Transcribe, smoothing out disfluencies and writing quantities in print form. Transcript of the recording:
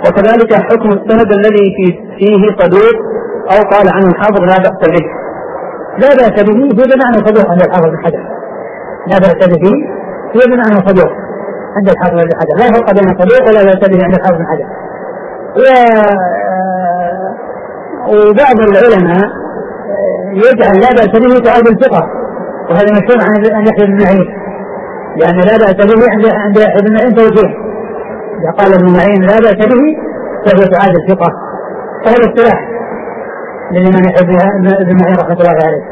وكذلك حكم السند الذي فيه صدوق أو قال عنه الحافظ لا بأس به. لا بأس به هو بمعنى صدوق عند الحافظ بن حجر، لا بأس به هو بمعنى صدوق عند الحافظ بن حجر، لا فرق بين صدوق ولا بأس به عند الحافظ بن حجر. وبعض العلماء يجعل لا بأس به تعادل الثقة، وهذا مشهور عن يحيى بن معين، لأن لا بأس به عند يحيى بن معين توجيه، إذا قال ابن معين لا بأس به فهو تعادل الثقة، فهذا اصطلاح للإمام يحيى بن معين رحمة الله عليه.